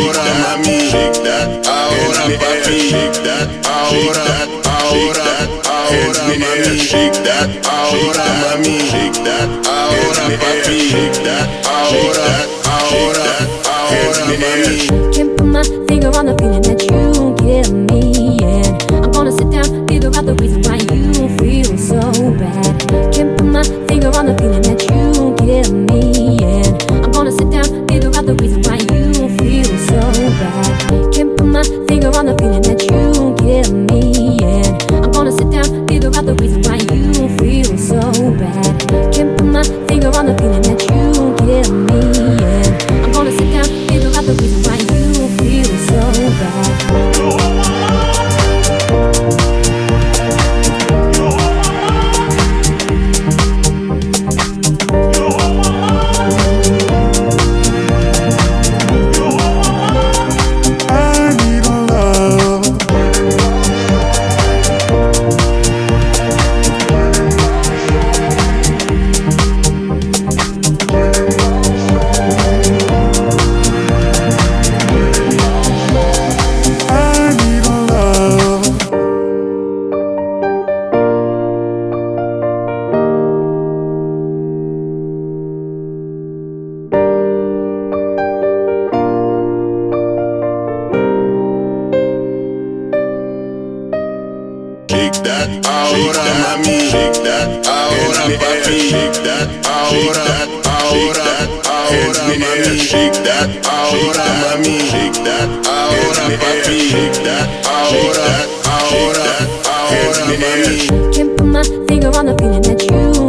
ahora mami, shake that, ahora papi, shake that, ahora, ahora, ahora mami, shake that, ahora mami, shake that, ahora papi, shake that, ahora, ahora, ahora mami. Can't put my finger on the feeling that you give me, and I'm gonna sit down, figure out the reason why you feel so bad. Can't put my finger on the feeling that you give me, and I'm gonna sit down, figure out the reason why you feel so bad. Can't put my finger on the feeling that you give me, and I'm gonna sit down, figure out the reason why you feel so bad. Can't put my finger on the feeling that you give me, and I'm gonna sit down, figure out the reason why you feel so bad. Shake that, ahora mami, shake that, ahora papi, shake that, ahora, ahora, ahora mami, shake that, ahora mami, shake that, ahora papi, shake that, ahora, ahora, ahora mami. Can't put my finger on the feeling that you